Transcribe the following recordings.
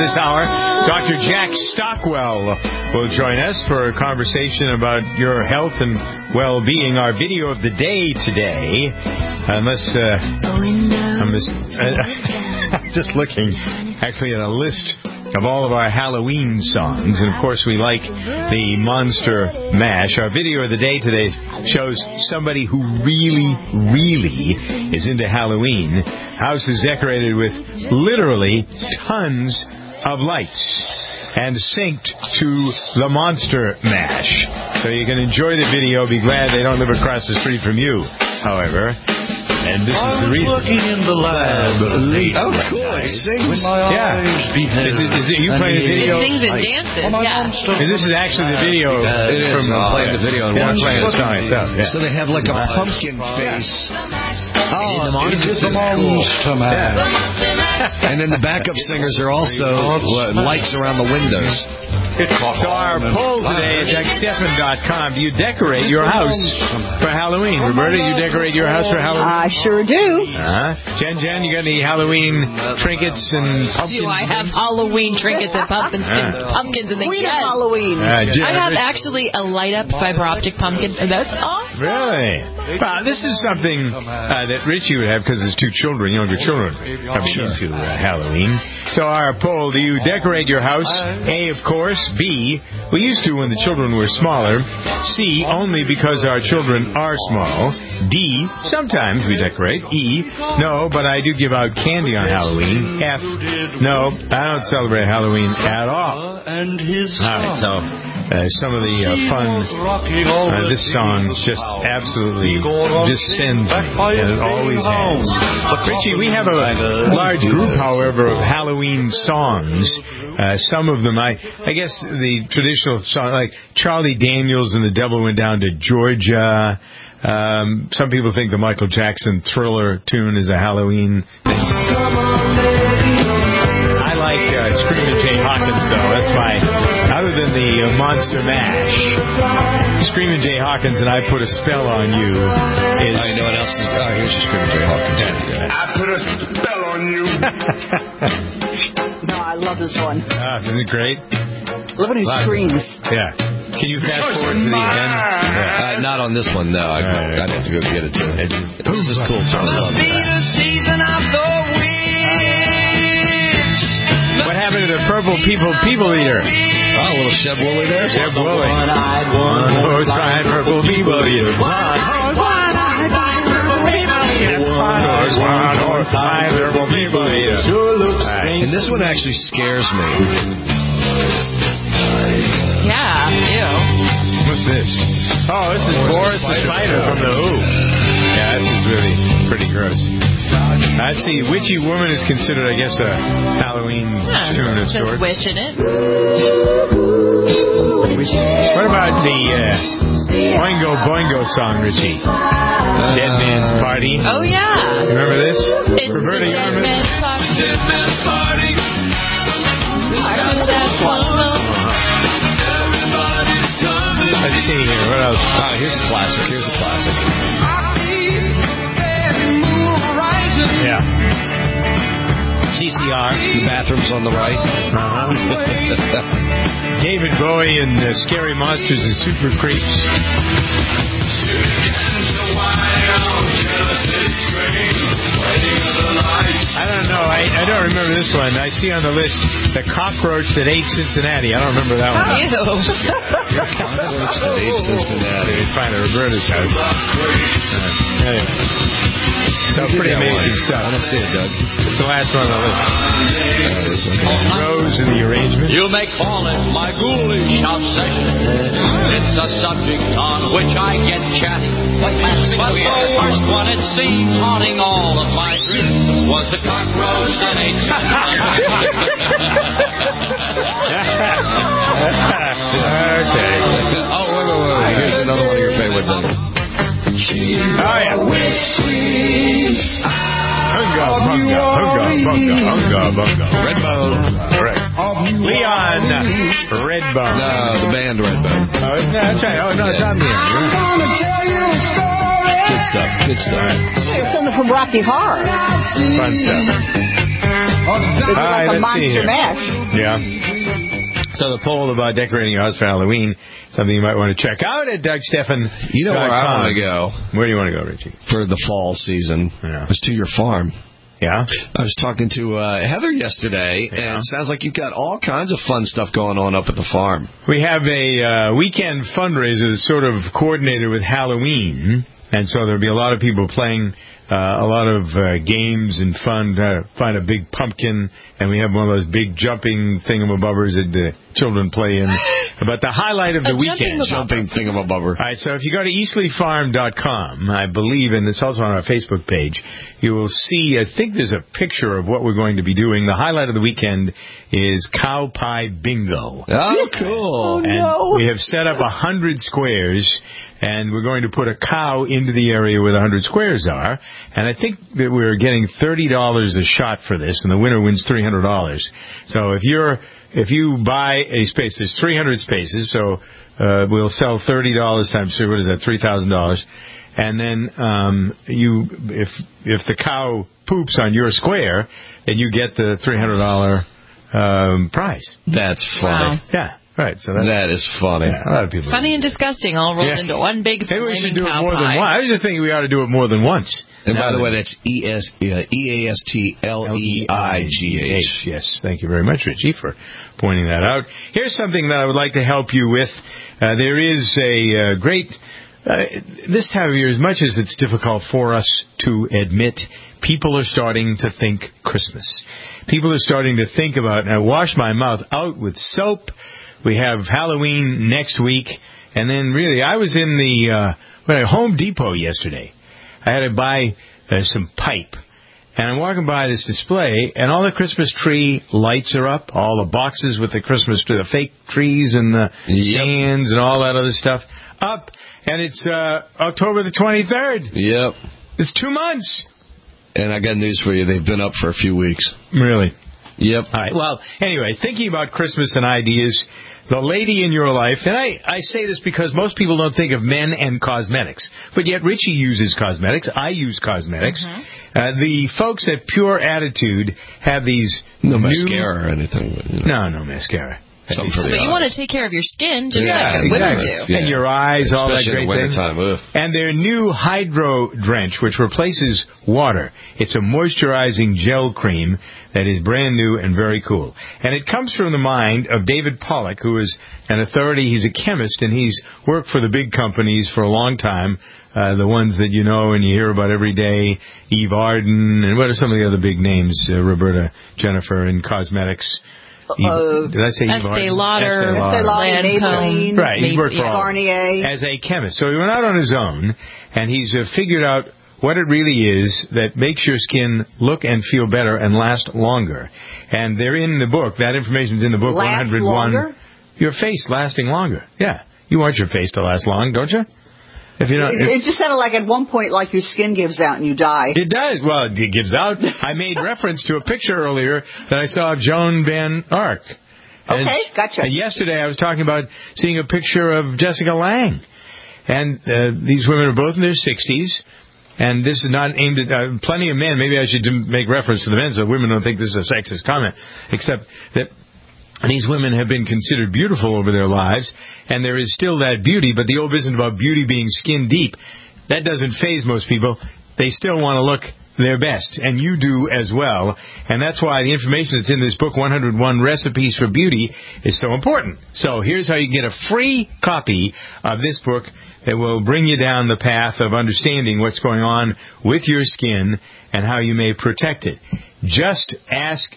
this hour. Dr. Jack Stockwell will join us for a conversation about your health and well-being. Our video of the day today, unless I'm just looking actually at a list of all of our Halloween songs, and of course we like the Monster Mash. Our video of the day today shows somebody who really is into Halloween. House is decorated with literally tons of lights and synced to the Monster Mash. So you can enjoy the video. Be glad they don't live across the street from you, however. And this is the reason. Working in the lab late. Oh, cool. It sings. Yeah. Is it you playing the video? It sings and dances, yeah. This is actually the video. It is. I'm playing the video and I'm playing the song itself. Yeah. So they have like a pumpkin face. Oh, this is cool. And then the backup singers are also lights around the windows. So our poll today at jackstephan.com. Do you decorate your house for Halloween? Roberta, you decorate your house for Halloween? I sure do. Jen, you got any Halloween trinkets and pumpkins? Do I have Halloween trinkets and pumpkins and things? Queen of Halloween. I have actually a light-up fiber optic pumpkin, and that's awesome. Really? This is something that Richie would have because his two children, younger children, are into Halloween. So our poll, do you decorate your house? A, of course. B, we used to when the children were smaller. C, only because our children are small. D, sometimes we decorate. E, no, but I do give out candy on Halloween. F, no, I don't celebrate Halloween at all. All right, so some of the fun, this song just absolutely just sends me, and it always has. Richie, we have a large group, however, of Halloween songs. Some of them, I guess the traditional song, like Charlie Daniels and the Devil Went Down to Georgia. Some people think the Michael Jackson Thriller tune is a Halloween thing. I like Screamin' Jay Hawkins, though. That's my, other than the Monster Mash, Screamin' Jay Hawkins and I Put a Spell on You is... I know what else is... Oh, here's Screamin' Jay Hawkins. Yeah. I put a spell on you. No, I love this one. Isn't it great? Love when he screams. Yeah. Can you fast forward to the end? Not on this one, no. I'd have to go get it too. This is cool. What happened to the purple people eater? Oh, a little Sheb Woolley there. Sheb Woolley. One-horse-ride purple people eater. One-horse-ride purple people eater. One-horse-ride purple people eater. And this one actually scares me. Yeah, ew. What's this? Oh, this is Boris the Spider from The Who. Yeah, this is really pretty gross. Let's see, Witchy Woman is considered, I guess, a Halloween tune of sorts. There's witch in it. What about the Boingo Boingo song, Richie? Dead Man's Party. Oh, yeah. Remember this? It's Roberta, the Dead Man's Party. Dead Man's Party. Let's see here. What else? Oh, here's a classic. Yeah. CCR. The bathroom's on the right. David Bowie and Scary Monsters and Super Creeps. I don't know. I don't remember this one. I see on the list The Cockroach That Ate Cincinnati. I don't remember that one. Ew. Cockroach That Ate Cincinnati. They'd find a Roberta's house. Anyway. So pretty amazing stuff. I don't see it, Doug. It's the last one on the list. Rose in the arrangement. You may call it my ghoulish obsession. It's a subject on which I get chatty. But the worst one, it seems, haunting all of my dreams, was the cockroach that ate Okay. Oh, wait. Here's another one of your favorites. Oh, yeah. Hunga, bunga. Redbone. Correct. Leon Redbone. No, the band Redbone. Oh, isn't that? That's right. Oh, no, it's on the end. Good stuff. It's something from Rocky Horror. Fun stuff. This is like a let's see monster here. mash. Yeah. So the poll about decorating your house for Halloween, something you might want to check out at DougSteffen.com. You know where I want to go Where do you want to go, Richie? for the fall season? Yeah. It was to your farm. Yeah? I was talking to Heather yesterday, and it sounds like you've got all kinds of fun stuff going on up at the farm. We have a weekend fundraiser that's sort of coordinated with Halloween, and so there'll be a lot of people playing a lot of games and fun to find a big pumpkin, and we have one of those big jumping thingamabobbers that the children play in. But the highlight of the weekend. Jumping thingamabobber. All right, so if you go to eastleighfarm.com, I believe, and it's also on our Facebook page, you will see, I think there's a picture of what we're going to be doing. The highlight of the weekend is Cow Pie Bingo. Oh, cool. And we have set up 100 squares, and we're going to put a cow into the area where the 100 squares are. And I think that we're getting $30 a shot for this, and the winner wins $300. So if you buy a space, there's 300 spaces, so we'll sell $30 times 3. What is that? $3,000. And then if the cow poops on your square, then you get the $300 prize. That's funny. Wow. Yeah. Right, so that is funny. Yeah, a lot of people. Funny and disgusting all rolled into one big Maybe we should flaming do it cow more than pie. once. I was just thinking we ought to do it more than once. And by the way, that's EASTLEIGH. Yes, thank you very much, Richie, for pointing that out. Here's something that I would like to help you with. There is a great... this time of year, as much as it's difficult for us to admit, people are starting to think Christmas. People are starting to think about, and I wash my mouth out with soap. We have Halloween next week. And then, really, I was in the Home Depot yesterday. I had to buy some pipe. And I'm walking by this display, and all the Christmas tree lights are up. All the boxes with the Christmas tree, the fake trees and the stands and all that other stuff up. And it's October the 23rd. Yep. It's 2 months. And I got news for you. They've been up for a few weeks. Really? Yep. All right. Well, anyway, thinking about Christmas and ideas, the lady in your life, and I say this because most people don't think of men and cosmetics, but yet Richie uses cosmetics. I use cosmetics. Mm-hmm. The folks at Pure Attitude have these No mascara or anything. But, No mascara. Something for the But you eyes. want to take care of your skin just Yeah, like women exactly. do. Yeah. And your eyes, all that Especially great in the thing. wintertime. Ugh. And their new Hydro Drench, which replaces water. It's a moisturizing gel cream that is brand new and very cool. And it comes from the mind of David Pollock, who is an authority. He's a chemist, and he's worked for the big companies for a long time, the ones that you know and you hear about every day, Eve Arden, and what are some of the other big names, Roberta, Jennifer, in cosmetics? Did I say Eve Estee Arden? Lauder, Maybelline, Right, he's worked for all Garnier. as a chemist. So he went out on his own, and he's figured out what it really is that makes your skin look and feel better and last longer. And they're in the book. That information's in the book. Last 101. longer? Your face lasting longer. Yeah. You want your face to last long, don't you? If you're not, It just sounded like at one point like your skin gives out and you die. it does. Well, it gives out. I made reference to a picture earlier that I saw of Joan Van Ark. Okay, gotcha. And yesterday I was talking about seeing a picture of Jessica Lange. And these women are both in their 60s. And this is not aimed at plenty of men. Maybe I should make reference to the men so women don't think this is a sexist comment. Except that these women have been considered beautiful over their lives, and there is still that beauty, but the old business about beauty being skin deep, that doesn't faze most people. They still want to look their best, and you do as well. And that's why the information that's in this book, 101 Recipes for Beauty, is so important. So here's how you can get a free copy of this book that will bring you down the path of understanding what's going on with your skin and how you may protect it. Just ask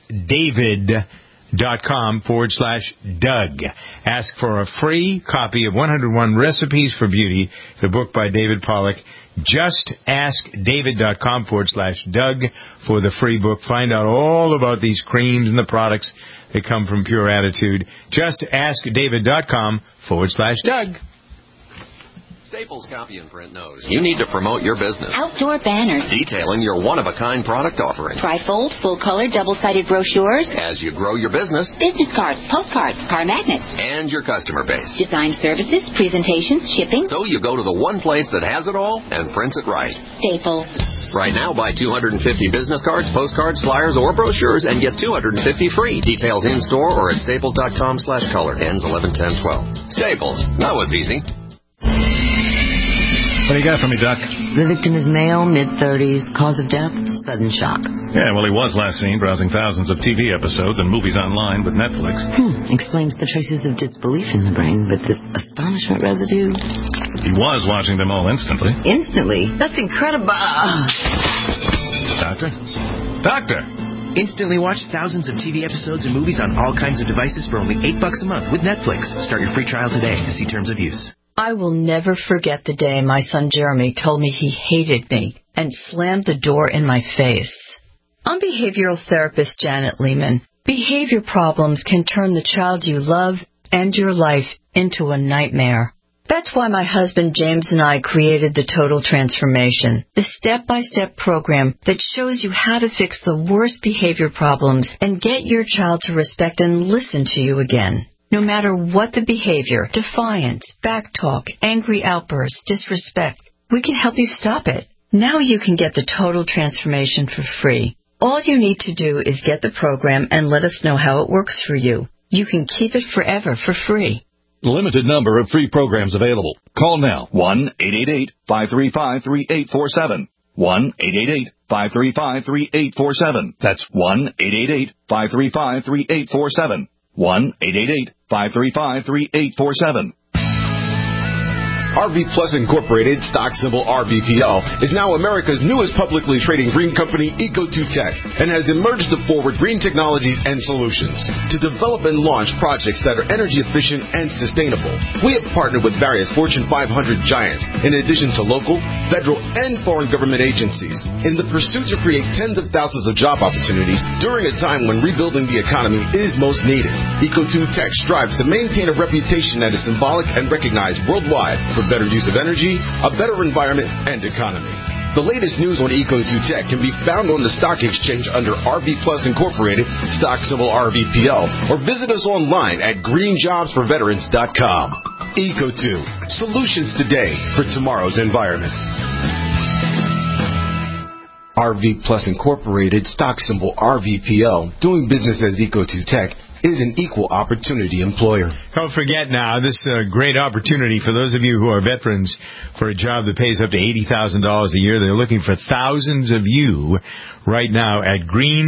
David.com/Doug. Ask for a free copy of 101 Recipes for Beauty, the book by David Pollock. Just ask David.com/Doug for the free book. Find out all about these creams and the products that come from Pure Attitude. Just ask David.com/Doug. Staples Copy and Print knows you need to promote your business. Outdoor banners. Detailing your one-of-a-kind product offering. Trifold, full-color, double-sided brochures. As you grow your business. Business cards, postcards, car magnets. And your customer base. Design services, presentations, shipping. So you go to the one place that has it all and prints it right. Staples. Right now, buy 250 business cards, postcards, flyers, or brochures and get 250 free. Details in-store or at staples.com/color. Ends 11/10/12. Staples. That was easy. What do you got for me, Doc? The victim is male, mid-30s. Cause of death, sudden shock. Yeah, well, he was last seen browsing thousands of TV episodes and movies online with Netflix. Explains the traces of disbelief in the brain, but this astonishment residue... He was watching them all instantly. Instantly? That's incredible. Doctor? Doctor! Instantly watch thousands of TV episodes and movies on all kinds of devices for only $8 a month with Netflix. Start your free trial today to see terms of use. I will never forget the day my son Jeremy told me he hated me and slammed the door in my face. I'm behavioral therapist Janet Lehman. Behavior problems can turn the child you love and your life into a nightmare. That's why my husband James and I created the Total Transformation, the step-by-step program that shows you how to fix the worst behavior problems and get your child to respect and listen to you again. No matter what the behavior, defiance, backtalk, angry outbursts, disrespect, we can help you stop it. Now you can get the Total Transformation for free. All you need to do is get the program and let us know how it works for you. You can keep it forever for free. Limited number of free programs available. Call now. 1-888-535-3847. 1-888-535-3847. That's 1-888-535-3847. 1-888-535-3847. RV Plus Incorporated, stock symbol RVPL, is now America's newest publicly trading green company, Eco2Tech, and has emerged to forward green technologies and solutions to develop and launch projects that are energy efficient and sustainable. We have partnered with various Fortune 500 giants, in addition to local, federal, and foreign government agencies, in the pursuit to create tens of thousands of job opportunities during a time when rebuilding the economy is most needed. Eco2Tech strives to maintain a reputation that is symbolic and recognized worldwide for better use of energy, a better environment, and economy. The latest news on Eco2Tech can be found on the stock exchange under RV Plus Incorporated, stock symbol RVPL, or visit us online at greenjobsforveterans.com. Eco2, solutions today for tomorrow's environment. RV Plus Incorporated, stock symbol RVPL, doing business as Eco2Tech, is an equal opportunity employer. Don't forget now, this is a great opportunity for those of you who are veterans for a job that pays up to $80,000 a year. They're looking for thousands of you right now at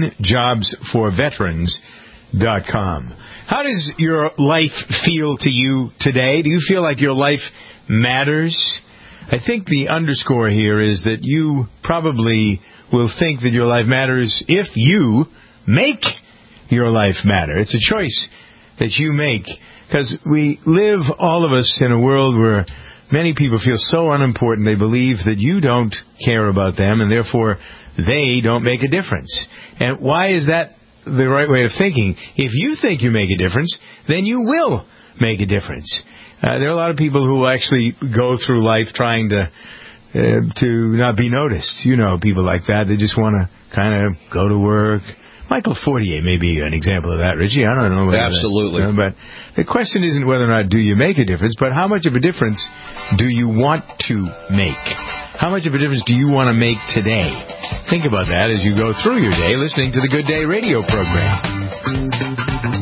greenjobsforveterans.com. How does your life feel to you today? Do you feel like your life matters? I think the underscore here is that you probably will think that your life matters if you make your life matter. It's a choice that you make, because we live, all of us, in a world where many people feel so unimportant they believe that you don't care about them and therefore they don't make a difference. And why is that the right way of thinking? If you think you make a difference, then you will make a difference. There are a lot of people who actually go through life trying to not be noticed. You know, people like that. They just want to kind of go to work. Michael Fortier may be an example of that, Richie. I don't know. Absolutely. But the question isn't whether or not do you make a difference, but how much of a difference do you want to make? How much of a difference do you want to make today? Think about that as you go through your day listening to the Good Day radio program.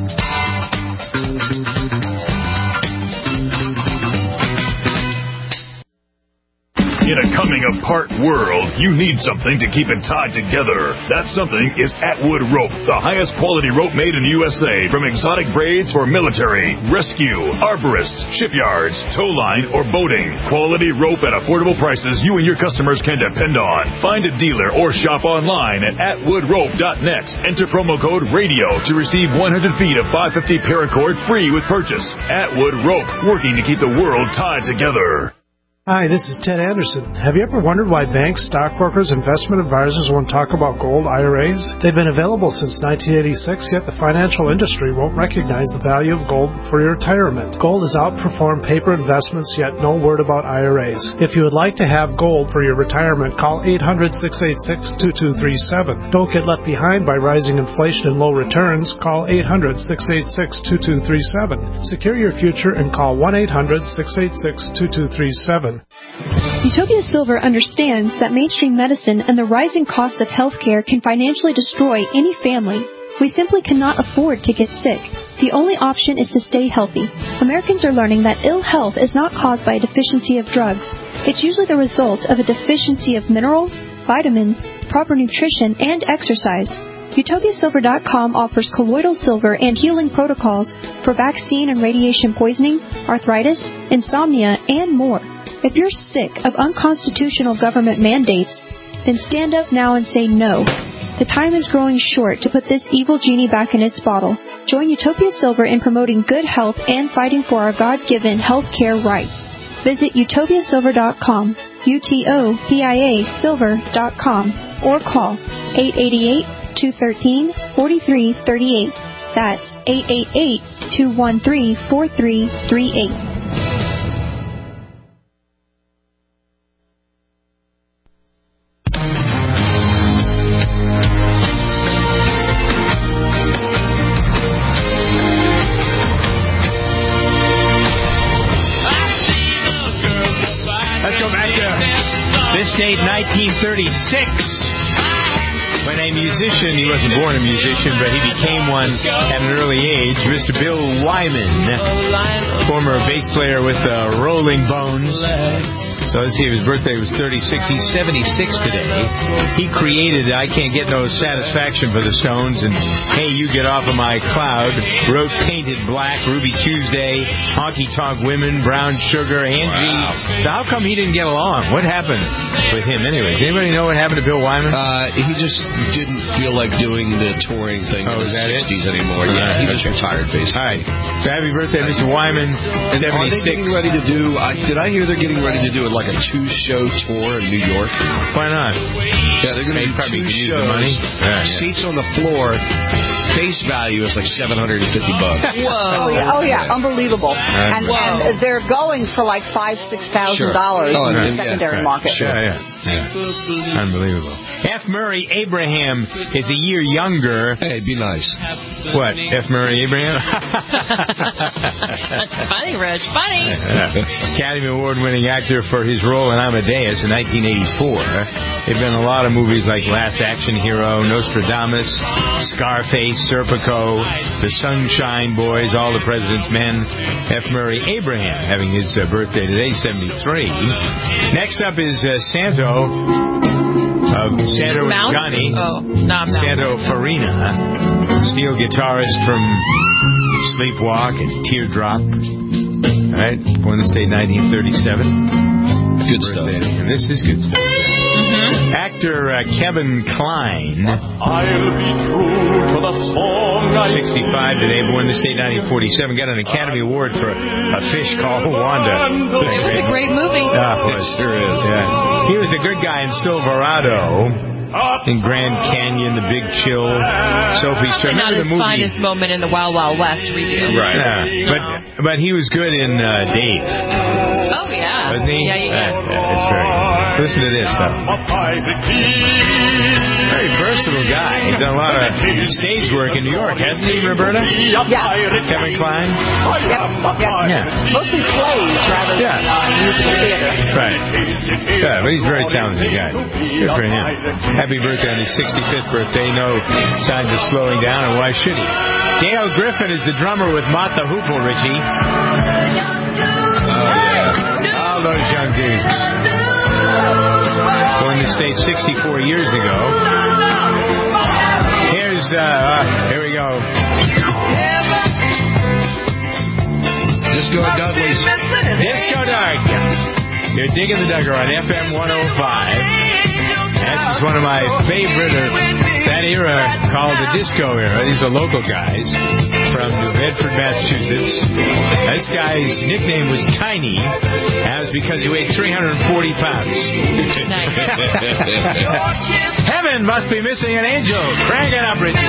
In a coming-apart world, you need something to keep it tied together. That something is Atwood Rope, the highest quality rope made in the USA, from exotic braids for military, rescue, arborists, shipyards, tow line, or boating. Quality rope at affordable prices you and your customers can depend on. Find a dealer or shop online at atwoodrope.net. Enter promo code RADIO to receive 100 feet of 550 paracord free with purchase. Atwood Rope, working to keep the world tied together. Hi, this is Ted Anderson. Have you ever wondered why banks, stockbrokers, investment advisors won't talk about gold IRAs? They've been available since 1986, yet the financial industry won't recognize the value of gold for your retirement. Gold has outperformed paper investments, yet no word about IRAs. If you would like to have gold for your retirement, call 800-686-2237. Don't get left behind by rising inflation and low returns. Call 800-686-2237. Secure your future and call 1-800-686-2237. Utopia Silver understands that mainstream medicine and the rising cost of healthcare can financially destroy any family. We simply cannot afford to get sick. The only option is to stay healthy. Americans are learning that ill health is not caused by a deficiency of drugs. It's usually the result of a deficiency of minerals, vitamins, proper nutrition, and exercise. UtopiaSilver.com offers colloidal silver and healing protocols for vaccine and radiation poisoning, arthritis, insomnia, and more. If you're sick of unconstitutional government mandates, then stand up now and say no. The time is growing short to put this evil genie back in its bottle. Join Utopia Silver in promoting good health and fighting for our God-given health care rights. Visit UtopiaSilver.com, UTOPIA Silver.com, or call 888-213-4338. That's 888-213-4338. Date 1936, when a musician, he wasn't born a musician, but he became one at an early age, Mr. Bill Wyman, former bass player with the Rolling Bones. So let's see, his birthday was 36. He's 76 today. He created I Can't Get No Satisfaction for the Stones, and Hey, You Get Off of My Cloud, wrote Painted Black, Ruby Tuesday, Honky Tonk Women, Brown Sugar, Angie. Wow. So how come he didn't get along? What happened with him anyways? Anybody know what happened to Bill Wyman? He just didn't feel like doing the touring thing in his 60s anymore. Yeah, he just retired, basically. All right. So happy birthday, Mr. Wyman, 76. Are they getting ready to do, did I hear they're getting ready to do like a 2-show tour in New York? Why not? Yeah, they're going to do probably 2 shows. The money. Seats on the floor. Face value is like $750. Whoa! Oh yeah, unbelievable. And they're going for like $5,000-$6,000 in the secondary market. Sure. Yeah. Unbelievable. F. Murray Abraham is a year younger. Hey, be nice. What? F. Murray Abraham? Funny, Rich. Funny. Academy Award-winning actor for his role in Amadeus in 1984. There have been a lot of movies like Last Action Hero, Nostradamus, Scarface, Serpico, The Sunshine Boys, All the President's Men. F. Murray Abraham having his birthday today, 73. Next up is Santo Johnny. Santo Farina, steel guitarist from Sleepwalk and Teardrop. All right, born in the state 1937. Good stuff. And this is good stuff. Mm-hmm. Actor Kevin Kline. I'll be true to the song. 65 today, born in the state 1947. Got an Academy Award for A Fish Called Wanda. It was a great movie. It sure is. Yeah. He was the good guy in Silverado. In Grand Canyon, The Big Chill, Sophie's Choice. Not his finest moment in the Wild Wild West review. Right. Yeah. But he was good in Dave. Oh, yeah. Wasn't he? Yeah. It's very good. Listen to this, though. Very versatile guy. He's done a lot of stage work in New York, hasn't he, Roberta? Yeah. Kevin Kline? Yeah. Mostly plays rather than musical theater. Right. Yeah, but he's a very talented guy. Good for him. Happy birthday on his 65th birthday. No signs of slowing down, and why should he? Dale Griffin is the drummer with Mott the Hoople, Richie. All those young dudes. Born in the States 64 years ago. Here we go. Disco Dudley's. Disco Doug. You're digging the Duggar on FM 105. That's just one of my favorite of that era called the disco era. These are local guys from New Bedford, Massachusetts. This guy's nickname was Tiny. That was because he weighed 340 pounds. Nice. Heaven must be missing an angel. Crank it up, Richie.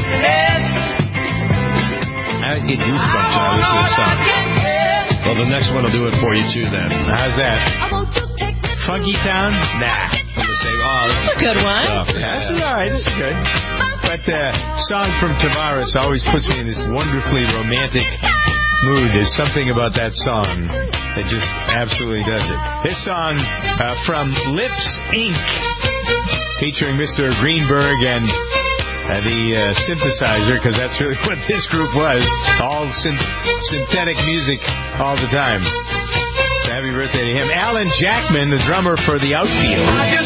I always get goosebumps when I listen to this song. Well, the next one will do it for you, too, then. How's that? Funky Town? Nah. I'm going to say, this is a good one. Yeah, this is all right. This is good. But song from Tavares always puts me in this wonderfully romantic mood. There's something about that song that just absolutely does it. This song from Lips Inc., featuring Mr. Greenberg and the synthesizer, because that's really what this group was. All synthetic music all the time. So happy birthday to him. Alan Jackman, the drummer for the Outfield.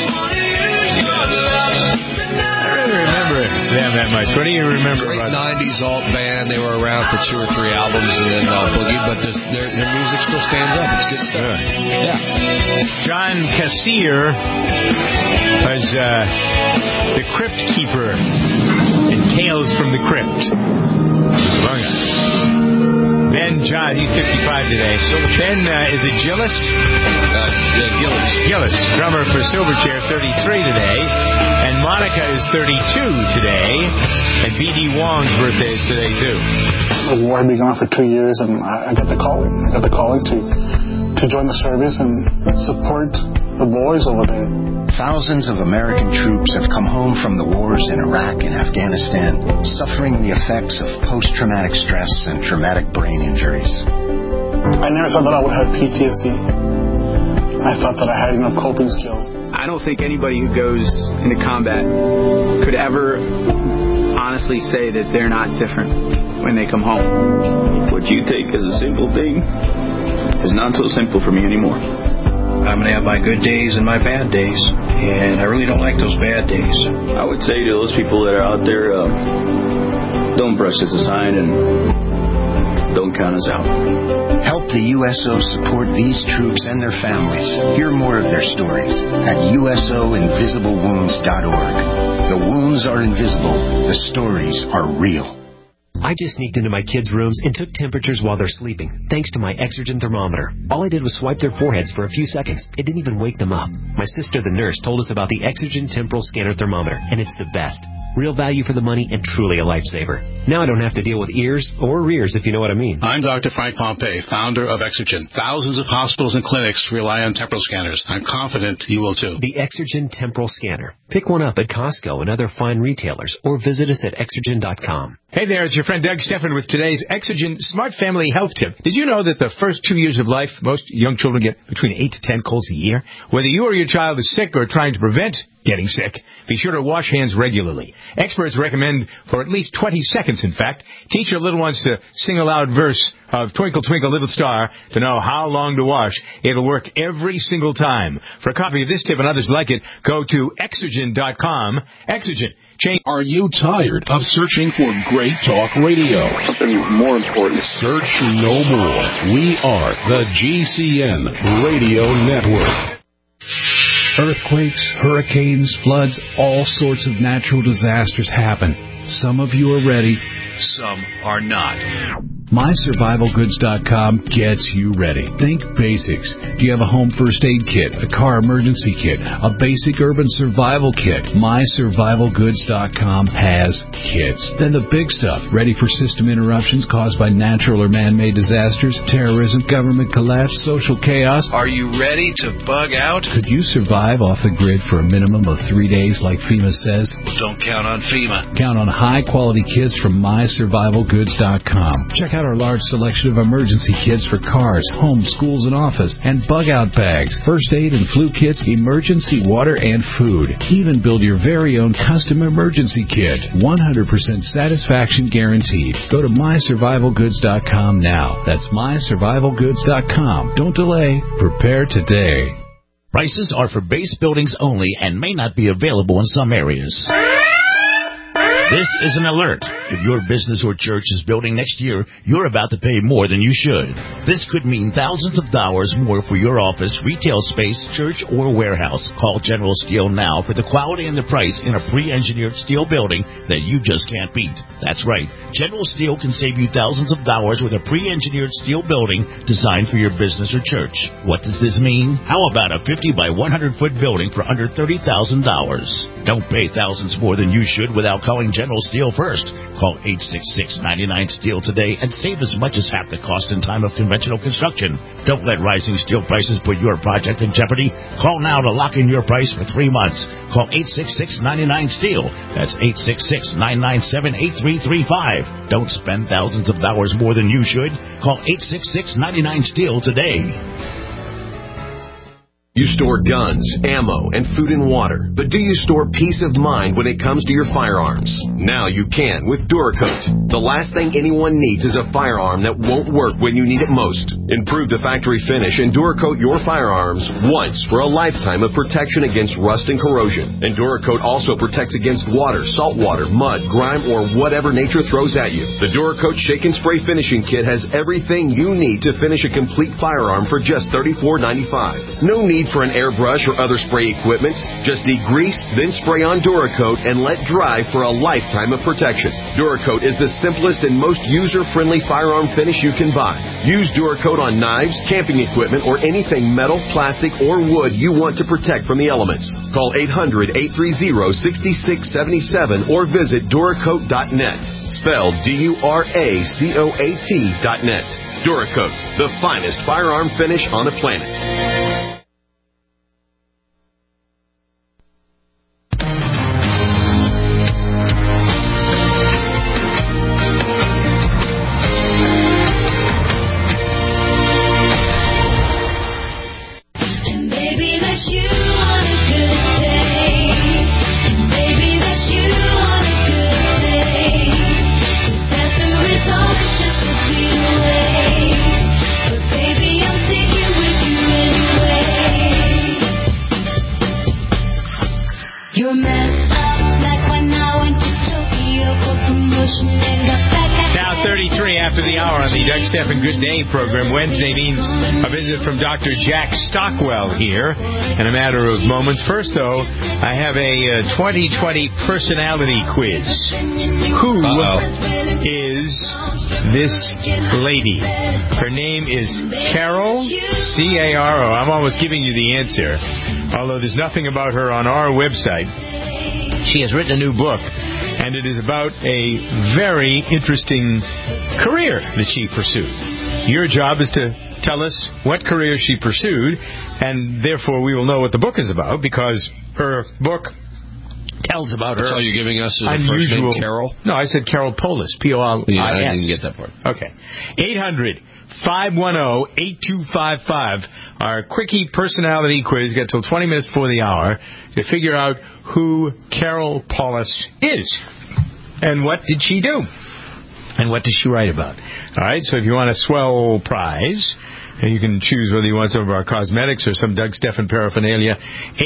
I don't really remember them that much. What do you remember Great about 90s alt band. They were around for 2 or 3 albums and then boogie, but their music still stands up. It's good stuff. Yeah. John Cassier was the Crypt Keeper in Tales from the Crypt. Ben John, he's 55 today. Ben, is it Gillis? Gillis, drummer for Silverchair, 33 today. And Monica is 32 today. And B.D. Wong's birthday is today, too. The war had been gone for 2 years, and I got the calling. I got the calling to join the service and support the boys over there. Thousands of American troops have come home from the wars in Iraq and Afghanistan, suffering the effects of post-traumatic stress and traumatic brain injuries. I never thought that I would have PTSD. I thought that I had enough coping skills. I don't think anybody who goes into combat could ever honestly say that they're not different when they come home. What you take as a simple thing is not so simple for me anymore. I'm going to have my good days and my bad days, and I really don't like those bad days. I would say to those people that are out there, don't brush us aside and don't count us out. Help the USO support these troops and their families. Hear more of their stories at usoinvisiblewounds.org. The wounds are invisible. The stories are real. I just sneaked into my kids' rooms and took temperatures while they're sleeping, thanks to my Exergen thermometer. All I did was swipe their foreheads for a few seconds. It didn't even wake them up. My sister, the nurse, told us about the Exergen Temporal Scanner Thermometer, and it's the best. Real value for the money and truly a lifesaver. Now I don't have to deal with ears or rears, if you know what I mean. I'm Dr. Frank Pompey, founder of Exergen. Thousands of hospitals and clinics rely on temporal scanners. I'm confident you will too. The Exergen Temporal Scanner. Pick one up at Costco and other fine retailers, or visit us at Exergen.com. Hey there, it's your friend Doug Steffen with today's Exergen Smart Family Health Tip. Did you know that the first 2 years of life, most young children get between 8 to 10 colds a year? Whether you or your child is sick or trying to prevent getting sick, be sure to wash hands regularly. Experts recommend for at least 20 seconds, in fact. Teach your little ones to sing a loud verse of Twinkle, Twinkle, Little Star to know how long to wash. It'll work every single time. For a copy of this tip and others like it, go to Exergen.com. Exergen. Are you tired of searching for great talk radio? Something more important. Search no more. We are the GCN Radio Network. Earthquakes, hurricanes, floods, all sorts of natural disasters happen. Some of you are ready, some are not. MySurvivalGoods.com gets you ready. Think basics. Do you have a home first aid kit, a car emergency kit, a basic urban survival kit? MySurvivalGoods.com has kits. Then the big stuff, ready for system interruptions caused by natural or man-made disasters, terrorism, government collapse, social chaos. Are you ready to bug out? Could you survive off the grid for a minimum of 3 days like FEMA says? Well, don't count on FEMA. Count on high-quality kits from MySurvivalGoods.com. Check out our large selection of emergency kits for cars, home, schools, and office, and bug-out bags, first aid and flu kits, emergency water, and food. Even build your very own custom emergency kit. 100% satisfaction guaranteed. Go to MySurvivalGoods.com now. That's MySurvivalGoods.com. Don't delay. Prepare today. Prices are for base buildings only and may not be available in some areas. This is an alert. If your business or church is building next year, you're about to pay more than you should. This could mean thousands of dollars more for your office, retail space, church, or warehouse. Call General Steel now for the quality and the price in a pre-engineered steel building that you just can't beat. That's right. General Steel can save you thousands of dollars with a pre-engineered steel building designed for your business or church. What does this mean? How about a 50 by 100 foot building for under $30,000? Don't pay thousands more than you should without calling General Steel first. Call 866-99-STEEL today and save as much as half the cost and time of conventional construction. Don't let rising steel prices put your project in jeopardy. Call now to lock in your price for 3 months. Call 866-99-STEEL. That's 866-997-8300. 888-335. Don't spend thousands of dollars more than you should. Call 866-99-STEEL today. You store guns, ammo, and food and water, but do you store peace of mind when it comes to your firearms? Now you can with Duracoat. The last thing anyone needs is a firearm that won't work when you need it most. Improve the factory finish and Duracoat your firearms once for a lifetime of protection against rust and corrosion. And Duracoat also protects against water, salt water, mud, grime, or whatever nature throws at you. The Duracoat Shake and Spray Finishing Kit has everything you need to finish a complete firearm for just $34.95. No need for an airbrush or other spray equipment. Just degrease, then spray on Duracoat and let dry for a lifetime of protection. Duracoat is the simplest and most user-friendly firearm finish you can buy. Use Duracoat on knives, camping equipment, or anything metal, plastic, or wood you want to protect from the elements. Call 800-830-6677 or visit Duracoat.net. Spelled Duracoat.net. Duracoat, the finest firearm finish on the planet. Stephan Good Day program. Wednesday means a visit from Dr. Jack Stockwell here in a matter of moments. First, though, I have a 2020 personality quiz. Who is this lady? Her name is Carol, C-A-R-O. I'm almost giving you the answer, although there's nothing about her on our website. She has written a new book, and it is about a very interesting career that she pursued. Your job is to tell us what career she pursued, and therefore we will know what the book is about, because her book tells about her. So you're giving us her unusual first name, Carol? No, I said Carol Polis, P-O-L-I-S. Yeah, I didn't get that part. Okay. 800-510-8255. Our quickie personality quiz. Got till 20 minutes before the hour to figure out who Carol Polis is. And what did she do? And what did she write about? All right, so if you want a swell prize, and you can choose whether you want some of our cosmetics or some Doug Stephan paraphernalia,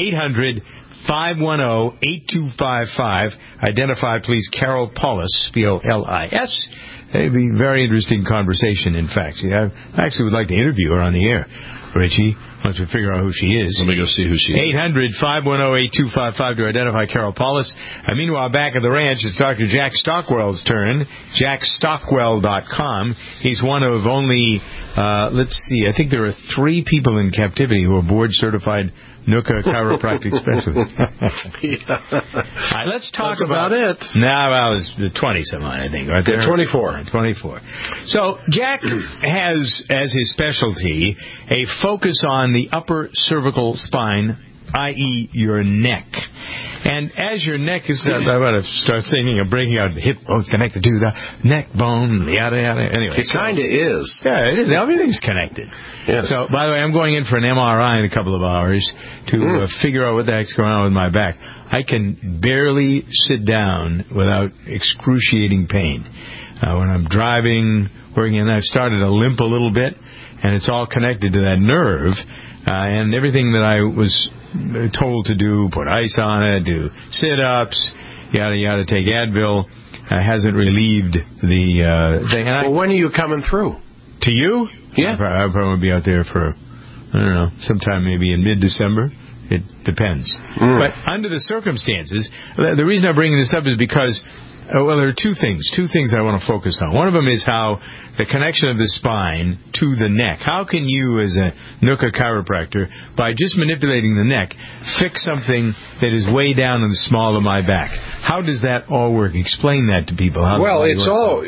800-510-8255. Identify, please, Carol Polis, P-O-L-I-S. It'd be a very interesting conversation, in fact. I actually would like to interview her on the air, Richie, once we figure out who she is. Let me go see who she is. 800-510-8255 to identify Carol Polis. Meanwhile, back at the ranch, it's Dr. Jack Stockwell's turn. JackStockwell.com. He's one of only, let's see, I think there are 3 people in captivity who are board-certified NUCA chiropractic specialists. All right, let's talk about it. No, well, it was 20-some, I think, right there. 24. 24. So Jack has, as his specialty, a focus on the upper cervical spine, i.e. your neck. And as your neck is, I'm going to start thinking of breaking out the hip bones connected to the neck bone, yada, yada. Anyway. It kind of is. Yeah, it is. Everything's connected. Yes. So, by the way, I'm going in for an MRI in a couple of hours to figure out what the heck's going on with my back. I can barely sit down without excruciating pain. When I'm driving, working, and I've started to limp a little bit, and it's all connected to that nerve, and everything that I was told to do, put ice on it, do sit-ups, yada, yada, take Advil, hasn't relieved the thing. And well, when are you coming through? To you? Yeah. I'll probably be out there for, I don't know, sometime maybe in mid-December. It depends. But under the circumstances, the reason I'm bringing this up is because, well, there are two things I want to focus on. One of them is how the connection of the spine to the neck. How can you, as a NUCA chiropractor, by just manipulating the neck, fix something that is way down in the small of my back? How does that all work? Explain that to people. Well, it's all,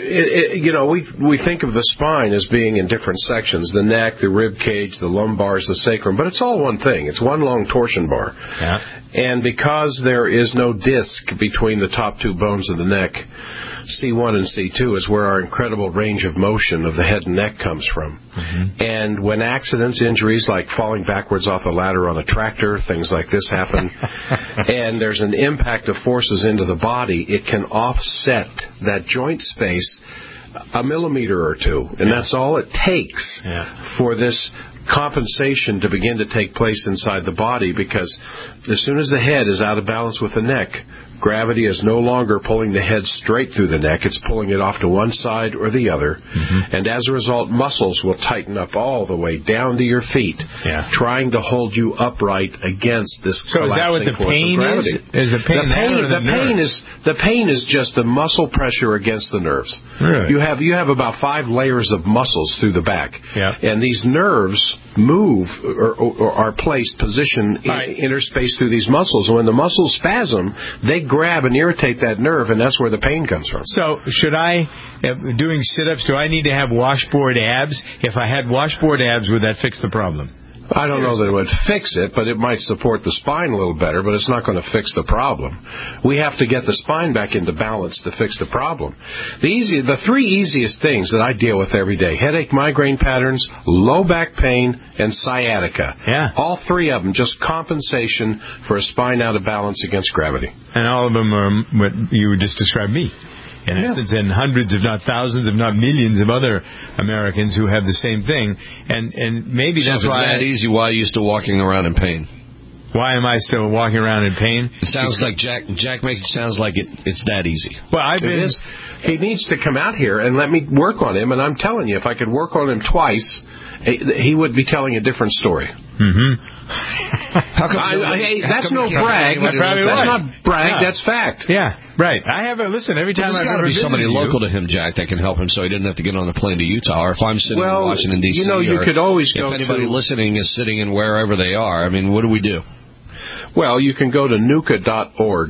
we think of the spine as being in different sections, the neck, the rib cage, the lumbars, the sacrum, but it's all one thing. It's one long torsion bar. Yeah. And because there is no disc between the top two bones of the neck, C1 and C2 is where our incredible range of motion of the head and neck comes from. Mm-hmm. And when accidents, injuries like falling backwards off a ladder on a tractor, things like this happen, and there's an impact of forces into the body, it can offset that joint space a millimeter or two. And that's all it takes for this compensation to begin to take place inside the body, because as soon as the head is out of balance with the neck, gravity is no longer pulling the head straight through the neck. It's pulling it off to one side or the other. Mm-hmm. And as a result, muscles will tighten up all the way down to your feet, trying to hold you upright against this collapsing force of gravity. So is that what the pain is? Is the pain the pain is just the muscle pressure against the nerves. Really? You have about 5 layers of muscles through the back. Yeah. And these nerves move or are placed, positioned, interspaced through these muscles. And when the muscles spasm, they grab and irritate that nerve, and that's where the pain comes from. So should I, doing sit-ups, do I need to have washboard abs? If I had washboard abs, would that fix the problem? I don't know that it would fix it, but it might support the spine a little better, but it's not going to fix the problem. We have to get the spine back into balance to fix the problem. The 3 easiest things that I deal with every day: headache, migraine patterns, low back pain, and sciatica. Yeah. All 3 of them, just compensation for a spine out of balance against gravity. And all of them are what you just described me. In essence, and hundreds, if not thousands, if not millions of other Americans who have the same thing. And maybe that's why... So if it's that easy, why are you still walking around in pain? Why am I still walking around in pain? It sounds like Jack makes it sound like it's that easy. Well, he needs to come out here and let me work on him, and I'm telling you, if I could work on him twice, he would be telling a different story. Mm-hmm. That's no brag. That's not brag. That's fact. Yeah, right. I have listen every time. There's got to be somebody local to him, Jack, that can help him, so he didn't have to get on a plane to Utah. Or if I'm sitting in Washington D.C., you could always go. If anybody listening is sitting in wherever they are, I mean, what do we do? Well, you can go to NUCCA.org,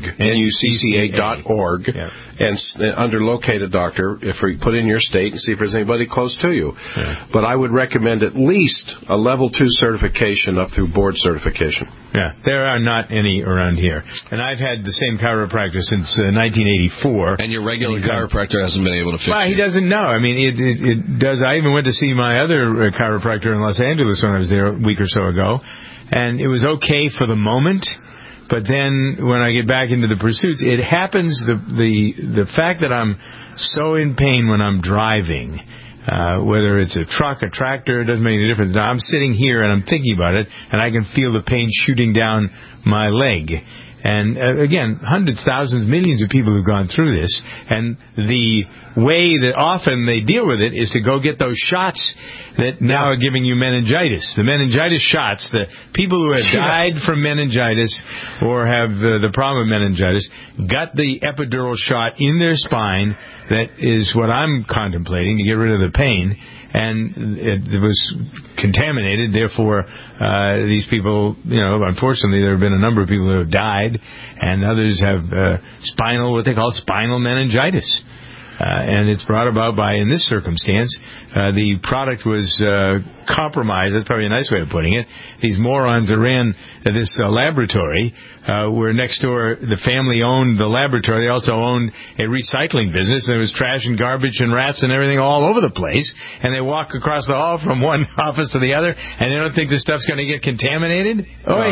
NUCCA.org, and under Locate a Doctor, if you put in your state and see if there's anybody close to you. Yeah. But I would recommend at least a level 2 certification up through board certification. Yeah, there are not any around here. And I've had the same chiropractor since 1984. And your regular chiropractor hasn't been able to fix it? Well, he doesn't know. I mean, it does. I even went to see my other chiropractor in Los Angeles when I was there a week or so ago. And it was okay for the moment, but then when I get back into the pursuits, it happens, the fact that I'm so in pain when I'm driving, whether it's a truck, a tractor, it doesn't make any difference. Now, I'm sitting here and I'm thinking about it, and I can feel the pain shooting down my leg. And again, hundreds, thousands, millions of people who've gone through this, and the way that often they deal with it is to go get those shots that now are giving you meningitis. The meningitis shots, the people who have died from meningitis or have the problem of meningitis got the epidural shot in their spine. That is what I'm contemplating, to get rid of the pain. And it was contaminated, therefore these people, unfortunately there have been a number of people who have died, and others have what they call spinal meningitis. And it's brought about by, in this circumstance, the product was compromised. That's probably a nice way of putting it. These morons that ran this laboratory were next door. The family owned the laboratory. They also owned a recycling business. There was trash and garbage and rats and everything all over the place. And they walk across the hall from one office to the other, and they don't think this stuff's going to get contaminated?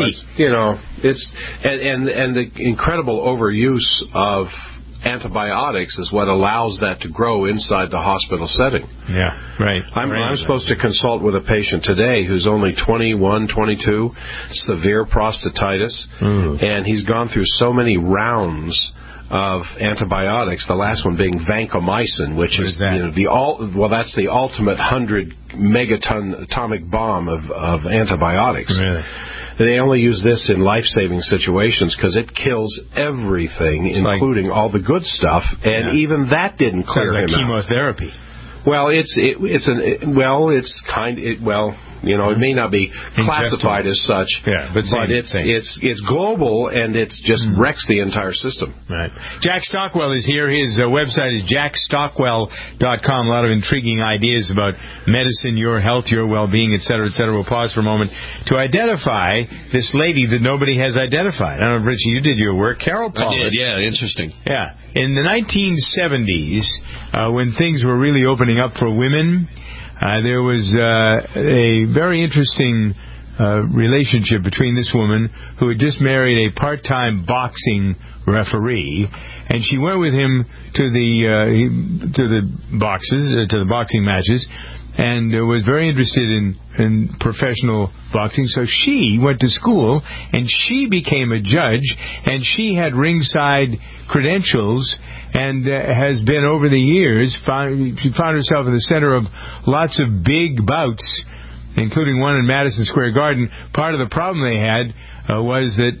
It's the incredible overuse of antibiotics is what allows that to grow inside the hospital setting. Yeah, right. I'm supposed to consult with a patient today who's only 21, 22, severe prostatitis, and he's gone through so many rounds of antibiotics, the last one being vancomycin, which is that's the ultimate 100 megaton atomic bomb of antibiotics. Really? They only use this in life-saving situations because it kills everything, including all the good stuff, and even that didn't clear him out. Chemotherapy. Well, It may not be classified as such, but it's global, and it just wrecks the entire system. Right. Jack Stockwell is here. His website is jackstockwell.com. A lot of intriguing ideas about medicine, your health, your well-being, et cetera, et cetera. We'll pause for a moment to identify this lady that nobody has identified. I don't know, Richie, you did your work. Carol Paulus. Yeah, interesting. Yeah. In the 1970s, when things were really opening up for women, there was a very interesting relationship between this woman who had just married a part-time boxing referee, and she went with him to the boxing matches, and was very interested in professional boxing. So she went to school, and she became a judge, and she had ringside credentials, and has been over the years. She found herself in the center of lots of big bouts, including one in Madison Square Garden. Part of the problem they had was that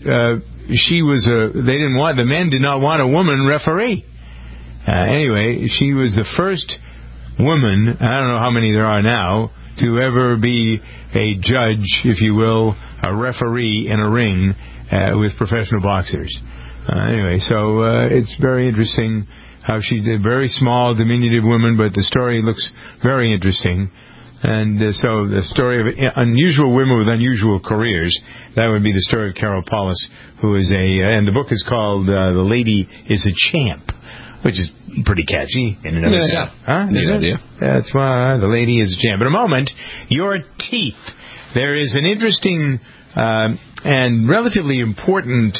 the men did not want a woman referee. Anyway, she was the first woman, I don't know how many there are now, to ever be a judge, if you will, a referee in a ring with professional boxers. Anyway, so it's very interesting how she's a very small, diminutive woman, but the story looks very interesting. And so the story of unusual women with unusual careers, that would be the story of Carol Paulus, who is and the book is called The Lady is a Champ, which is pretty catchy in and of itself. Huh? Neat idea. That's why The Lady is a Champ. In a moment, your teeth. There is an interesting and relatively important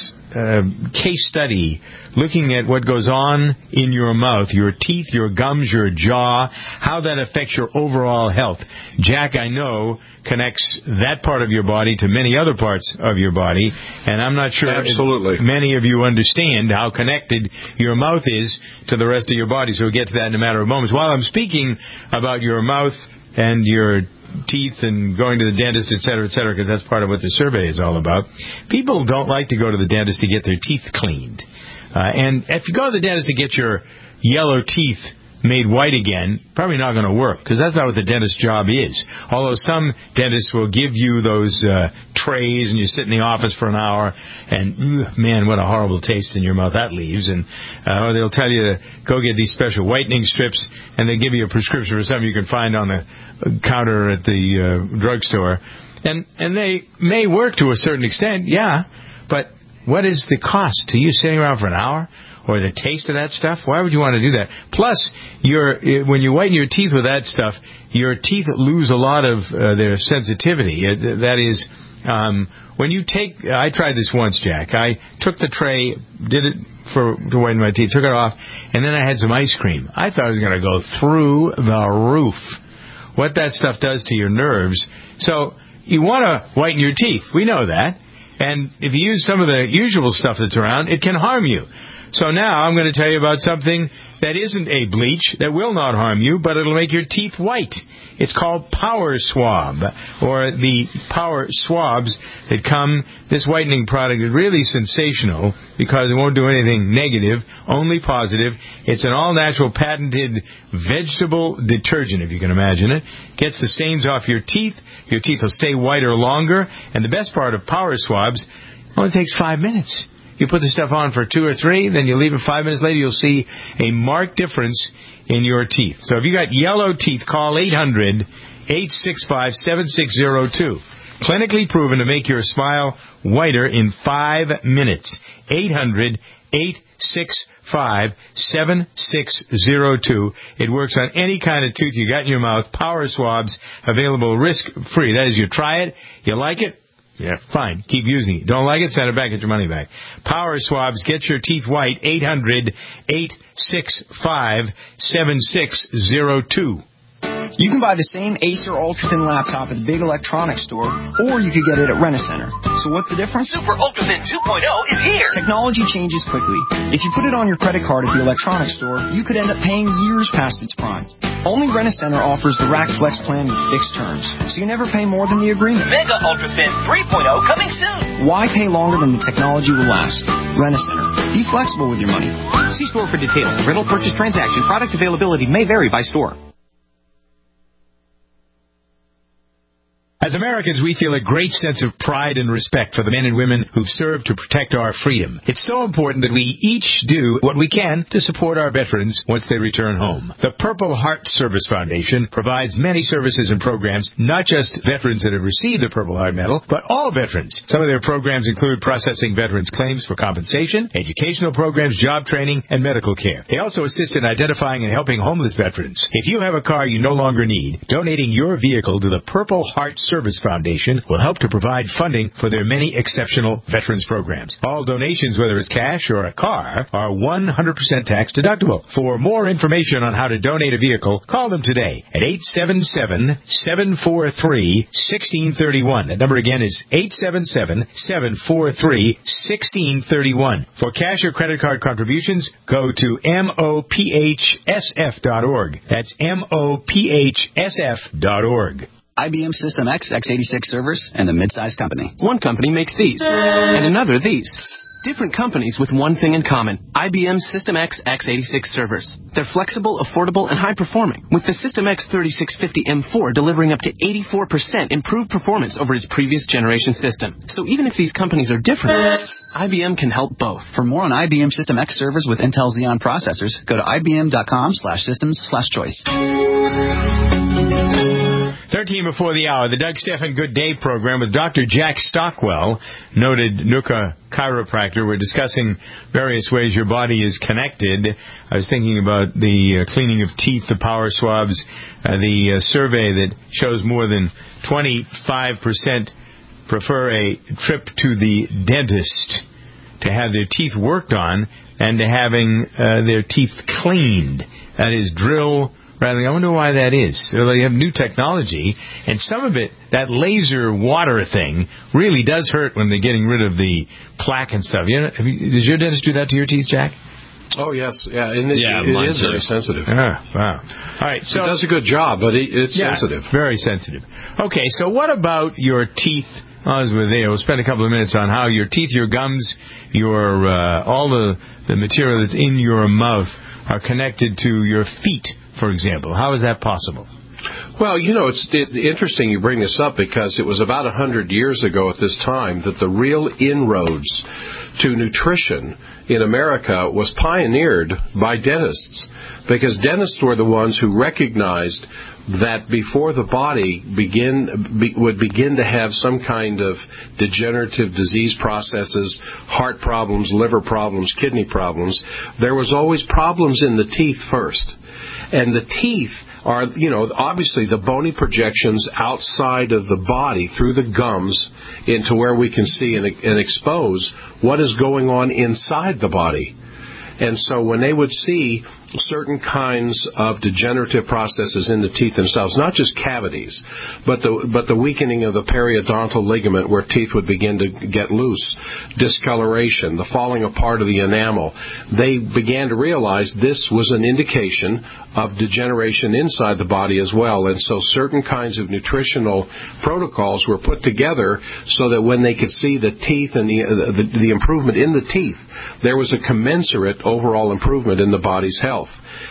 case study looking at what goes on in your mouth, your teeth, your gums, your jaw, how that affects your overall health. Jack, I know, connects that part of your body to many other parts of your body, and I'm not sure many of you understand how connected your mouth is to the rest of your body, so we'll get to that in a matter of moments. While I'm speaking about your mouth and your teeth and going to the dentist, et cetera, because that's part of what the survey is all about. People don't like to go to the dentist to get their teeth cleaned. And if you go to the dentist to get your yellow teeth made white again, probably not going to work, because that's not what the dentist's job is. Although some dentists will give you those trays, and you sit in the office for an hour, and man, what a horrible taste in your mouth that leaves. And or they'll tell you to go get these special whitening strips, and they give you a prescription for something you can find on the counter at the drugstore. And they may work to a certain extent, yeah, but what is the cost to you sitting around for an hour? Or the taste of that stuff? Why would you want to do that? Plus, when you whiten your teeth with that stuff, your teeth lose a lot of their sensitivity. That is, when you take... I tried this once, Jack. I took the tray, did it to whiten my teeth, took it off, and then I had some ice cream. I thought it was going to go through the roof. What that stuff does to your nerves. So, you want to whiten your teeth. We know that. And if you use some of the usual stuff that's around, it can harm you. So now I'm going to tell you about something that isn't a bleach, that will not harm you, but it'll make your teeth white. It's called Power Swab, or the Power Swabs that come. This whitening product is really sensational because it won't do anything negative, only positive. It's an all-natural patented vegetable detergent, if you can imagine it. Gets the stains off your teeth. Your teeth will stay whiter longer. And the best part of Power Swabs, only takes 5 minutes. You put the stuff on for 2 or 3, then you leave it 5 minutes later, you'll see a marked difference in your teeth. So if you got yellow teeth, call 800-865-7602. Clinically proven to make your smile whiter in 5 minutes. 800-865-7602. It works on any kind of tooth you got in your mouth. Power Swabs, available risk-free. That is, you try it, you like it, yeah, fine. Keep using it. Don't like it? Send it back. Get your money back. Power Swabs. Get your teeth white. 800-865-7602. You can buy the same Acer Ultrathin laptop at the big electronics store, or you could get it at Rent-A-Center. So what's the difference? Super Ultrathin 2.0 is here. Technology changes quickly. If you put it on your credit card at the electronics store, you could end up paying years past its prime. Only Rent-A-Center offers the Rack Flex plan with fixed terms, so you never pay more than the agreement. Mega Ultrathin 3.0 coming soon. Why pay longer than the technology will last? Rent-A-Center. Be flexible with your money. See store for details. Rental purchase transaction. Product availability may vary by store. As Americans, we feel a great sense of pride and respect for the men and women who've served to protect our freedom. It's so important that we each do what we can to support our veterans once they return home. The Purple Heart Service Foundation provides many services and programs, not just veterans that have received the Purple Heart Medal, but all veterans. Some of their programs include processing veterans' claims for compensation, educational programs, job training, and medical care. They also assist in identifying and helping homeless veterans. If you have a car you no longer need, donating your vehicle to the Purple Heart Service Foundation will help to provide funding for their many exceptional veterans programs. All donations, whether it's cash or a car, are 100% tax deductible. For more information on how to donate a vehicle, call them today at 877-743-1631. That number again is 877-743-1631. For cash or credit card contributions, go to MOPHSF.org. That's MOPHSF.org. IBM System X x86 servers and the mid-sized company. One company makes these, and another these. Different companies with one thing in common. IBM System X x86 servers. They're flexible, affordable, and high-performing, with the System X 3650 M4 delivering up to 84% improved performance over its previous generation system. So even if these companies are different, IBM can help both. For more on IBM System X servers with Intel Xeon processors, go to ibm.com/systems/choice. 13 before the hour, the Doug Stephan Good Day program with Dr. Jack Stockwell, noted NUCA chiropractor. We're discussing various ways your body is connected. I was thinking about the cleaning of teeth, the power swabs, the survey that shows more than 25% prefer a trip to the dentist to have their teeth worked on and to having their teeth cleaned. That is drill. I wonder why that is. So they have new technology, and some of it, that laser water thing, really does hurt when they're getting rid of the plaque and stuff. Does your dentist do that to your teeth, Jack? Oh, yes. Yeah, and it is very sensitive. Ah, wow. All right, so it does a good job, but it's sensitive. Very sensitive. Okay, so what about your teeth? As we're there, we'll spend a couple of minutes on how your teeth, your gums, your all the material that's in your mouth are connected to your feet, for example. How is that possible? Well, it's interesting you bring this up because it was about 100 years ago at this time that the real inroads to nutrition in America was pioneered by dentists, because dentists were the ones who recognized that before the body would begin to have some kind of degenerative disease processes, heart problems, liver problems, kidney problems, there was always problems in the teeth first. And the teeth are, obviously the bony projections outside of the body through the gums into where we can see and expose what is going on inside the body. And so when they would see certain kinds of degenerative processes in the teeth themselves, not just cavities, but the weakening of the periodontal ligament where teeth would begin to get loose, discoloration, the falling apart of the enamel, they began to realize this was an indication of degeneration inside the body as well. And so certain kinds of nutritional protocols were put together so that when they could see the teeth and the improvement in the teeth, there was a commensurate overall improvement in the body's health.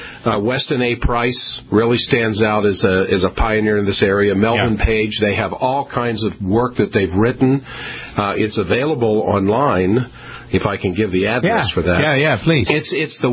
Weston A. Price really stands out as a pioneer in this area. Melvin Page, they have all kinds of work that they've written. It's available online, if I can give the address for that. Yeah, please. It's the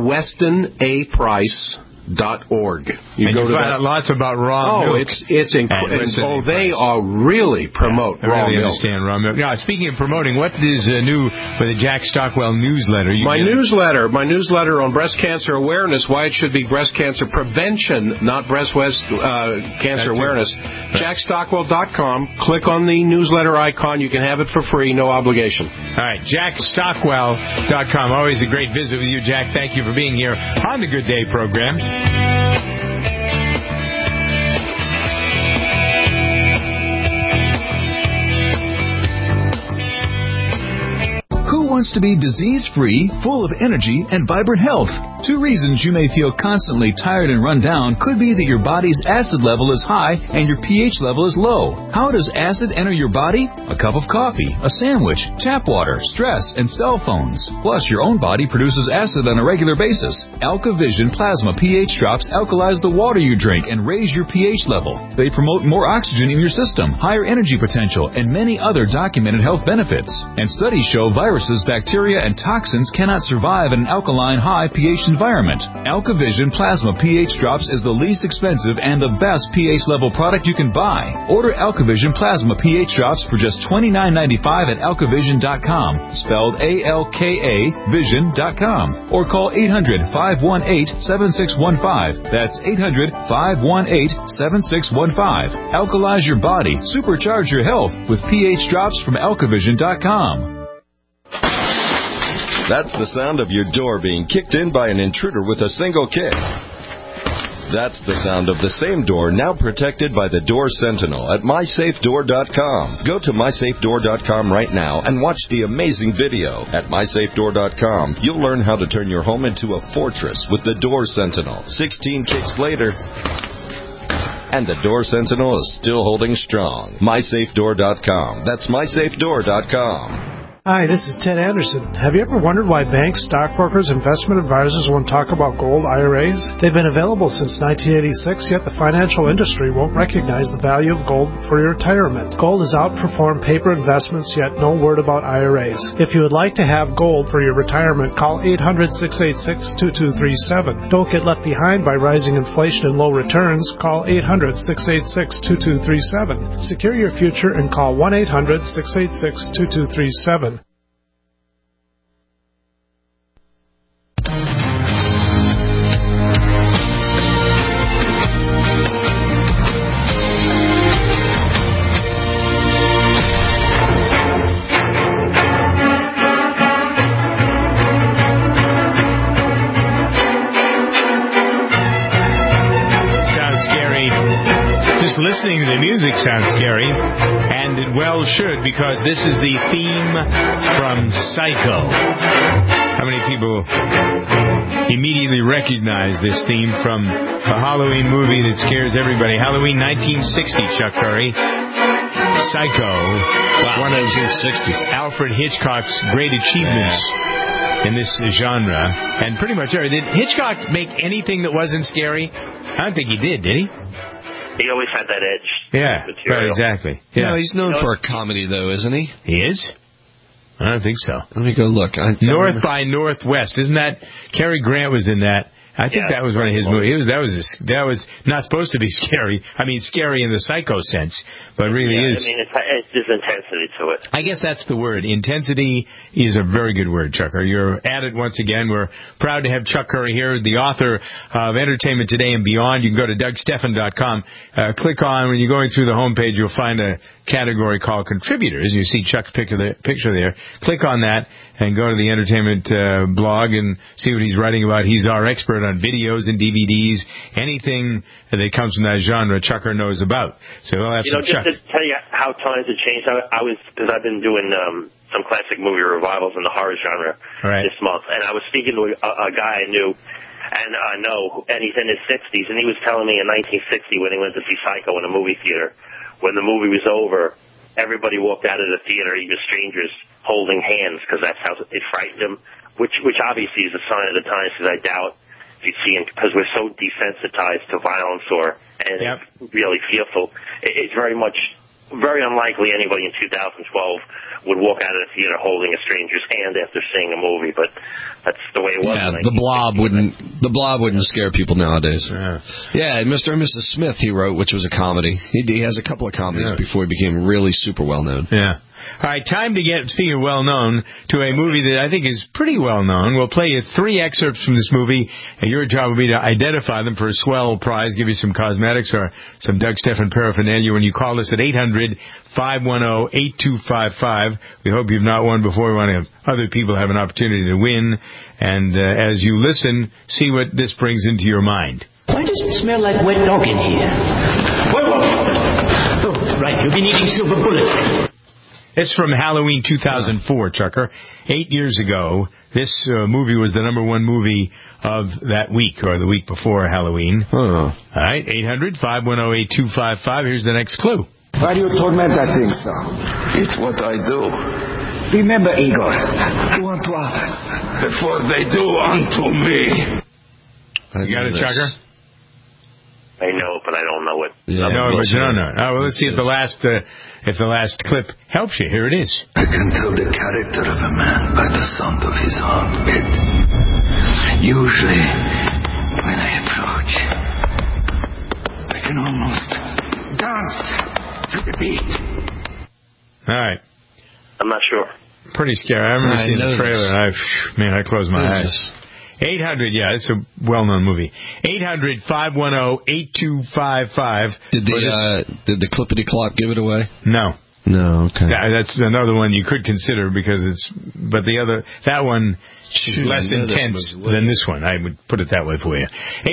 WestonAPrice.org. You go to find out lots about raw milk. It's incredible. They are really promote raw milk. Understand raw milk. Now, speaking of promoting, what is new for the Jack Stockwell newsletter? My newsletter on breast cancer awareness, why it should be breast cancer prevention, not breast cancer awareness. JackStockwell.com. Click on the newsletter icon. You can have it for free, no obligation. All right, JackStockwell.com. Always a great visit with you, Jack. Thank you for being here on the Good Day program. Who wants to be disease-free, full of energy, and vibrant health? 2 reasons you may feel constantly tired and run down could be that your body's acid level is high and your pH level is low. How does acid enter your body? A cup of coffee, a sandwich, tap water, stress, and cell phones. Plus, your own body produces acid on a regular basis. AlkaVision Plasma pH drops alkalize the water you drink and raise your pH level. They promote more oxygen in your system, higher energy potential, and many other documented health benefits. And studies show viruses, bacteria, and toxins cannot survive in an alkaline high pH environment. AlkaVision Plasma pH drops is the least expensive and the best pH level product you can buy. Order AlkaVision Plasma pH drops for just $29.95 at alkavision.com, spelled ALKA vision.com, or call 800-518-7615. That's 800-518-7615. Alkalize your body, supercharge your health with pH drops from alkavision.com. That's the sound of your door being kicked in by an intruder with a single kick. That's the sound of the same door now protected by the Door Sentinel at MySafeDoor.com. Go to MySafeDoor.com right now and watch the amazing video. At MySafeDoor.com, you'll learn how to turn your home into a fortress with the Door Sentinel. 16 kicks later, and the Door Sentinel is still holding strong. MySafeDoor.com. That's MySafeDoor.com. Hi, this is Ted Anderson. Have you ever wondered why banks, stockbrokers, investment advisors won't talk about gold IRAs? They've been available since 1986, yet the financial industry won't recognize the value of gold for your retirement. Gold has outperformed paper investments, yet no word about IRAs. If you would like to have gold for your retirement, call 800-686-2237. Don't get left behind by rising inflation and low returns. Call 800-686-2237. Secure your future and call 1-800-686-2237. Listening to the music sounds scary, and it well should, because this is the theme from Psycho. How many people immediately recognize this theme from a Halloween movie that scares everybody? Halloween 1960, Chuck Curry. Psycho. Wow, 1960. Alfred Hitchcock's great achievements in this genre. And pretty much, did Hitchcock make anything that wasn't scary? I don't think he did he? He always had that edge. Yeah, material. right, exactly. Yeah. No, he's known for a comedy, though, isn't he? He is? I don't think so. Let me go look. North by Northwest. Isn't that... Cary Grant was in that. I think that was one of his movies. That was not supposed to be scary. I mean, scary in the Psycho sense, but really is. I mean, there's intensity to it. I guess that's the word. Intensity is a very good word, Chuck. You're at it once again. We're proud to have Chuck Curry here, the author of Entertainment Today and Beyond. You can go to DougSteffen.com. Click on, when you're going through the homepage, you'll find a category called Contributors. You see Chuck's picture there. Click on that and go to the Entertainment blog and see what he's writing about. He's our expert on videos and DVDs, anything that comes from that genre, Chucker knows about. So we'll have some just to tell you how times have changed, because I've been doing some classic movie revivals in the horror genre this month, and I was speaking to a guy I knew and he's in his 60s, and he was telling me in 1960 when he went to see Psycho in a movie theater, when the movie was over, everybody walked out of the theater, even strangers, holding hands, because that's how it frightened him, which obviously is a sign of the times, because I doubt you'd see him, because we're so desensitized to violence and really fearful. It's very unlikely anybody in 2012 would walk out of the theater holding a stranger's hand after seeing a movie, but that's the way it was. Yeah, the Blob wouldn't scare people nowadays. Yeah, Mr. and Mrs. Smith he wrote, which was a comedy. He has a couple of comedies before he became really super well known. Yeah. All right, time to get, speaking of well-known, to a movie that I think is pretty well-known. We'll play you 3 excerpts from this movie, and your job will be to identify them for a swell prize, give you some cosmetics or some Doug Steffen paraphernalia when you call us at 800-510-8255. We hope you've not won before. We want to have other people have an opportunity to win. And as you listen, see what this brings into your mind. Why does it smell like wet dog in here? Whoa. Oh, right, you've been eating silver bullets. It's from Halloween 2004, Chucker. 8 years ago, this movie was the number one movie of that week, or the week before Halloween. All right, 800-510-8255. Here's the next clue. Why do you torment that thing, sir? It's what I do. Remember, Igor, do unto others before they do unto me. You got it, Chucker? I know, but I don't know it. Yeah, no, but you don't know. Oh, well, let's see if the last clip helps you. Here it is. I can tell the character of a man by the sound of his heartbeat. Usually, when I approach, I can almost dance to the beat. All right. I'm not sure. Pretty scary. I remember seeing the trailer, and I closed my eyes. 800, yeah, it's a well-known movie. 800-510-8255. Did the clippity clop give it away? No. No, okay. That's another one you could consider because but that one is less intense than this one. I would put it that way for you.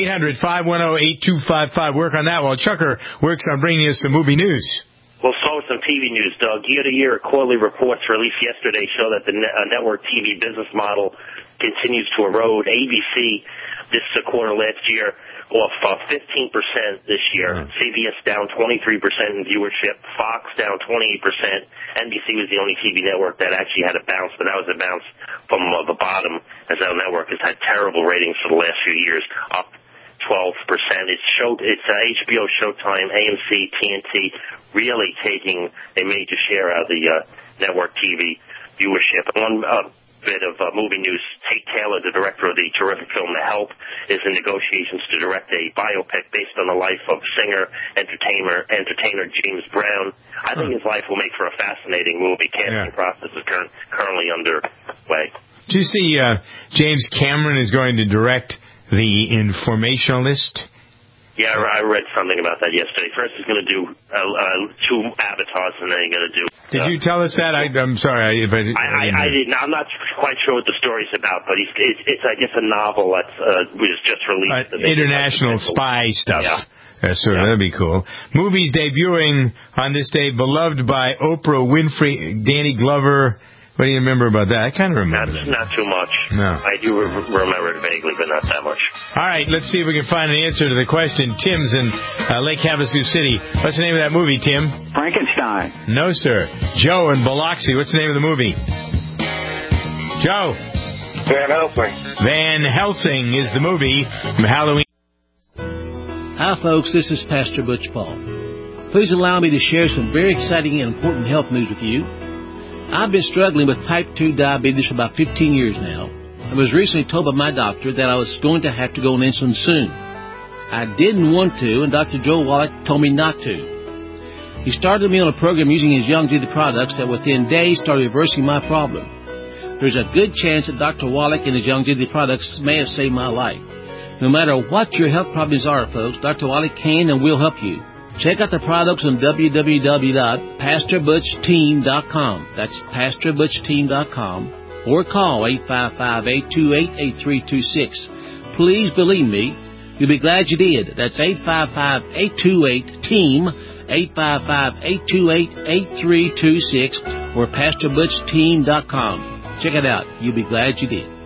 800-510-8255. Work on that while Chucker works on bringing us some movie news. We'll start with some TV news, Doug. Year-to-year quarterly reports released yesterday show that the network TV business model continues to erode. ABC this quarter last year off 15% this year. CBS down 23% in viewership. Fox down 28%. NBC was the only TV network that actually had a bounce, but that was a bounce from the bottom, as our network has had terrible ratings for the last few years, up 12%. It's HBO, Showtime, AMC, TNT, really taking a major share out of the network TV viewership. One bit of movie news: Tate Taylor, the director of the terrific film The Help, is in negotiations to direct a biopic based on the life of singer, entertainer James Brown. I think his life will make for a fascinating movie. Casting process is currently underway. Do you see James Cameron is going to direct The Informationalist? Yeah, I read something about that yesterday. First, he's going to do 2 avatars, and then he's going to do... Did you tell us that? I'm sorry if I didn't. I didn't. I'm not quite sure what the story's about, but it's I guess, a novel that was just released. International spy stuff. Yeah. That'd be cool. Movies debuting on this day, beloved by Oprah Winfrey, Danny Glover. What do you remember about that? I kind of remember that. Not too much. No. I do remember it vaguely, but not that much. All right, let's see if we can find an answer to the question. Tim's in Lake Havasu City. What's the name of that movie, Tim? Frankenstein. No, sir. Joe in Biloxi. What's the name of the movie? Joe. Van Helsing. Van Helsing is the movie from Halloween. Hi, folks. This is Pastor Butch Paul. Please allow me to share some very exciting and important health news with you. I've been struggling with type 2 diabetes for about 15 years now. I was recently told by my doctor that I was going to have to go on insulin soon. I didn't want to, and Dr. Joe Wallach told me not to. He started me on a program using his Youngevity products that within days started reversing my problem. There's a good chance that Dr. Wallach and his Youngevity products may have saved my life. No matter what your health problems are, folks, Dr. Wallach can and will help you. Check out the products on www.pastorbutchteam.com. That's pastorbutchteam.com. Or call 855-828-8326. Please believe me, you'll be glad you did. That's 855-828-TEAM, 855-828-8326, or pastorbutchteam.com. Check it out. You'll be glad you did.